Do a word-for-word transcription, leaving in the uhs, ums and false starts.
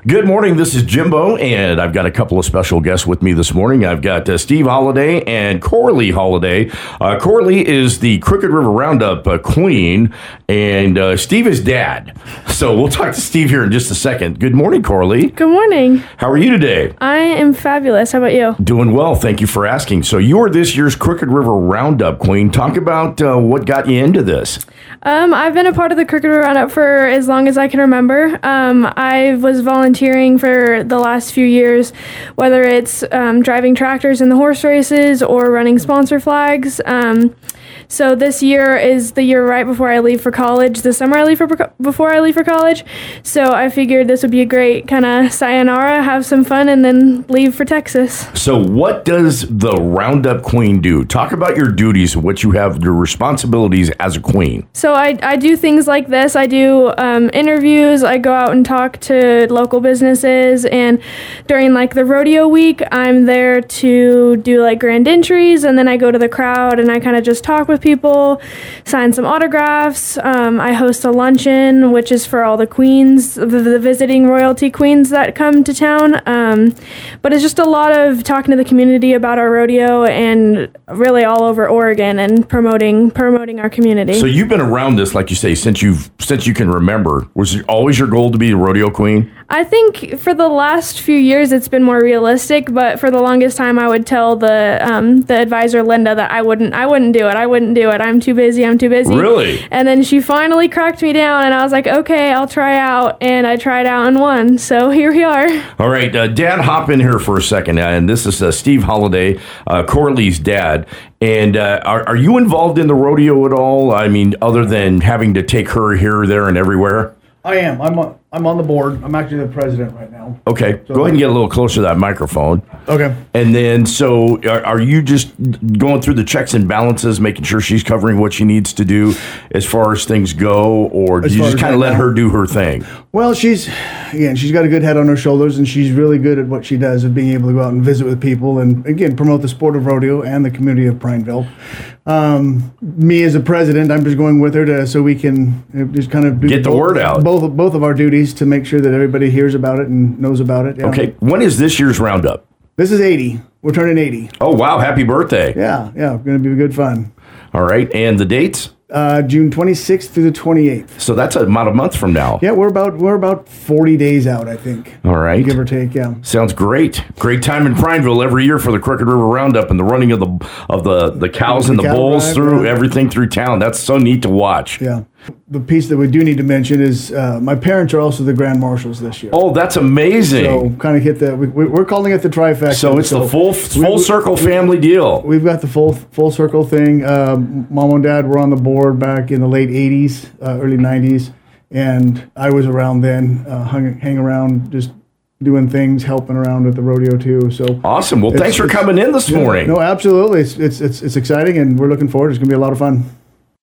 Good morning. This is Jimbo, and I've got a couple of special guests with me this morning. I've got uh, Steve Holiday and Corley Holiday. Uh, Corley is the Crooked River Roundup uh, queen, and uh, Steve is dad. So we'll talk to Steve here in just a second. Good morning, Corley. Good morning. How are you today? I am fabulous. How about you? Doing well. Thank you for asking. So you are this year's Crooked River Roundup queen. Talk about uh, what got you into this. Um, I've been a part of the Crooked River Roundup for as long as I can remember. Um, I was volunteering for the last few years, whether it's um, driving tractors in the horse races or running sponsor flags. Um, so this year is the year right before I leave for college. The summer I leave for before I leave for college. So I figured this would be a great kind of sayonara, have some fun, and then leave for Texas. So what does the Roundup Queen do? Talk about your duties, what you have, your responsibilities as a queen. So I, I do things like this. I do um, interviews. I go out and talk to local businesses. And during like the rodeo week, I'm there to do like grand entries. And then I go to the crowd and I kind of just talk with people, sign some autographs. Um, I host a luncheon, which is for all the queens, the, the visiting royalty queens that come to town. Um, but it's just a lot of talking to the community about our rodeo and really all over Oregon and promoting promoting our community. So you've been around this, like you say, since you've since you can remember. Was it always your goal to be the rodeo queen? I think for the last few years it's been more realistic, but for the longest time I would tell the um, the advisor Linda that I wouldn't I wouldn't do it. I wouldn't do it. I'm too busy. I'm too busy. Really? And then she finally cracked me down, and I was like, okay, I'll try out. And I tried out and won. So here we are. All right, uh, Dad, hop in here for a second. Uh, and this is uh, Steve Holiday, uh, Corley's dad. And uh, are, are you involved in the rodeo at all? I mean, other than having to take her here, there, and everywhere? I am. I'm on, I'm on the board. I'm actually the president right now. Okay. So, go ahead and get a little closer to that microphone. Okay. And then, so are, are you just going through the checks and balances, making sure she's covering what she needs to do as far as things go, or do As you far just as kind of right let now? her do her thing? Well, she's, again, she's got a good head on her shoulders, and she's really good at what she does of being able to go out and visit with people and, again, promote the sport of rodeo and the community of Prineville. Um, me as a president, I'm just going with her to so we can uh, just kind of do Get the both, word out. Both, both of our duties to make sure that everybody hears about it and knows about it. Yeah. Okay. When is this year's roundup? This is eighty. We're turning eighty. Oh, wow. Happy birthday. Yeah, yeah. Going to be good fun. All right. And the dates? Uh, June twenty-sixth through the twenty-eighth. So that's about a month from now. Yeah, we're about we're about forty days out, I think. All right. Give or take, yeah. Sounds great. Great time in Prineville every year for the Crooked River Roundup and the running of the of the, the cows and the The cattle bulls drive, through yeah. everything through town. That's so neat to watch. Yeah. The piece that we do need to mention is uh, my parents are also the Grand Marshals this year. Oh, that's amazing. So kind of hit the, we, we're calling it the trifecta. So it's the full full we- circle we- family deal. We've got the full full circle thing. Um, Mom and Dad were on the board back in the late eighties, uh, early nineties, and I was around then, uh, hung, hang around just doing things, helping around at the rodeo too. So Awesome. Well, It's- thanks for it's- coming in this yeah, morning. No, absolutely. It's, it's it's it's exciting, and we're looking forward. It's going to be a lot of fun.